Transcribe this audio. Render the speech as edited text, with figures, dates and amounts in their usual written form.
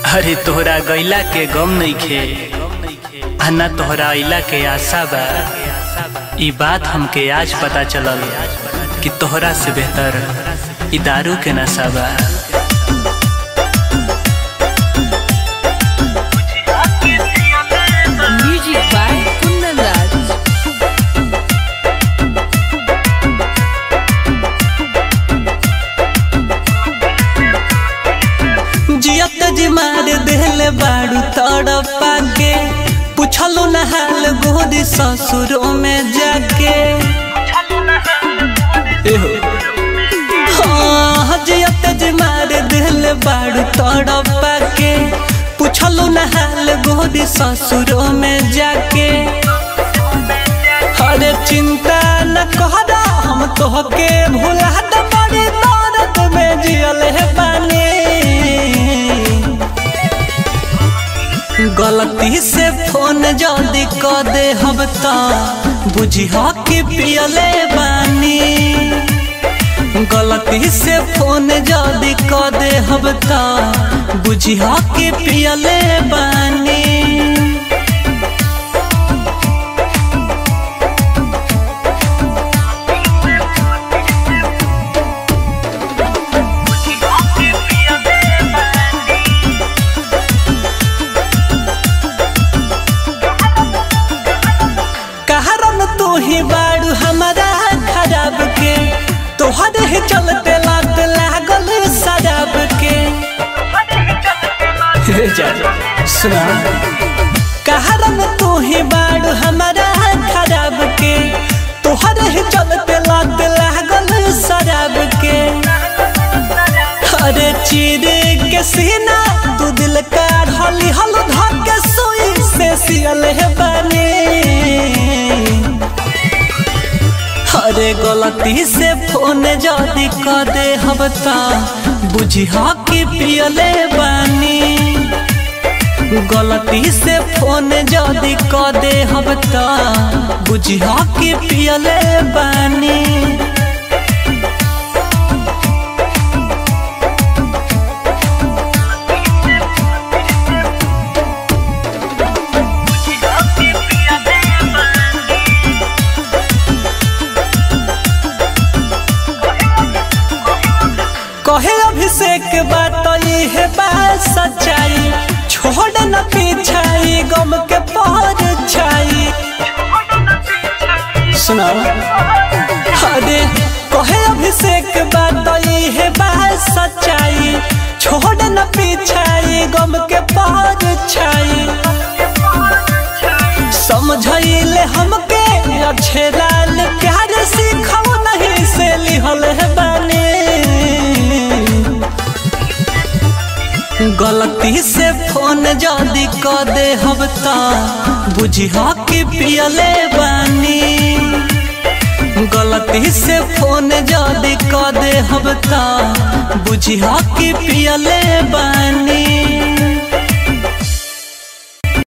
अरे तोहरा गैला के गम नइखे आ ना तोहरा अइला के आशा बा। ई बात हमके आज पता चलल कि तोहरा से बेहतर ई दारू के नशा बा। Music by Kundan Raj. जियत जी मार देले बाड़ू तड़पा के, पूछलो न हाल गोदी ससुरों में जाके। हाँ जियत जी मार देले बाड़ू तड़पा के, पूछलो न हाल गोदी ससुरों में जाके। अरे चिंता न कहरा हम तोहके भुला द, बड़ी दर्द में जियल है बानी। गलती से फोन जल्दी कर दे हम तो बुझिया कि पियले बानी। गलती से फोन जल्दी कर दे हम तो बुझिया कि पियले बानी। तू ही बाड़ू हमारा खराब के, तोहरे ही चलते लात लागल शराब के। सुना कहरन तू ही बाड़ू हमारा खराब के, तोहरे ही चलते लात लागल शराब के। अरे चीर के सीना तू दिल का हली हल धके सुई से सियल है बने। अरे गलती से फोन जल्दी कर दे हम तो बुझिया कि पियले बानी। गलती से फोन जल्दी कर दे हम तो बुझिया कि पियले बानी। कहे अभिषेक बात ये बात सच्चाई, छोड़ न पीछाई गम के पर छाई। सुना अरे कहे अभिषेक बात ये बात सच्चाई, छोड़ न पीछाई गम के पर छाई। समझाइले हमके अच्छे लाल प्यार सीखो नहीं से लिहल है बानी। गलती से फोन जल्दी कर दे हम तो बुझिया कि पियले बानी। गलती से फोन जल्दी कर दे हम तो बुझिया कि पियले बानी।